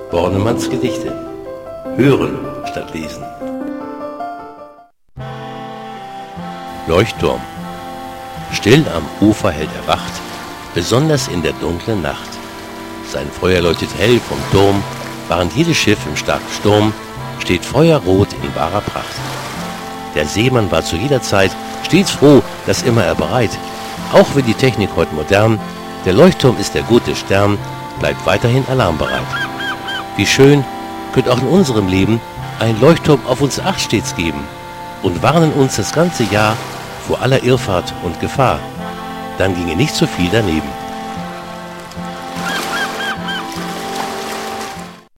Bornemanns Gedichte. Hören statt lesen. Leuchtturm. Still am Ufer hält er Wacht, besonders in der dunklen Nacht. Sein Feuer leuchtet hell vom Turm, während jedes Schiff im starken Sturm steht feuerrot in wahrer Pracht. Der Seemann war zu jeder Zeit stets froh, dass immer er bereit. Auch wenn die Technik heute modern, der Leuchtturm ist der gute Stern, bleibt weiterhin alarmbereit. Wie schön könnte auch in unserem Leben ein Leuchtturm auf uns Acht stets geben und warnen uns das ganze Jahr vor aller Irrfahrt und Gefahr. Dann ginge nicht so viel daneben.